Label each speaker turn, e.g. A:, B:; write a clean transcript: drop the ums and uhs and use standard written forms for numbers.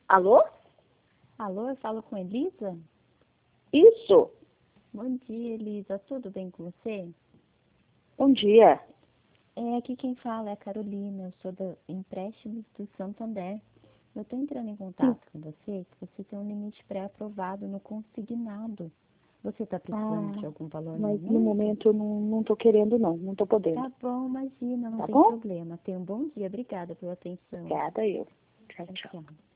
A: Alô?
B: Alô, eu falo com Elisa?
A: Isso.
B: Bom dia, Elisa. Tudo bem com você?
A: Bom dia.
B: Aqui quem fala é a Carolina. Eu sou da Empréstimos do Santander. Eu estou entrando em contato com você, que você tem um limite pré-aprovado no consignado. Você está precisando de algum valor no
A: Mas no
B: momento?
A: momento eu não tô querendo, não tô podendo.
B: Tá bom, imagina, não
A: Tá
B: tem
A: bom?
B: problema. Tenha um bom dia. Obrigada pela atenção.
A: Obrigada, eu. Tchau, tchau.
B: Tchau.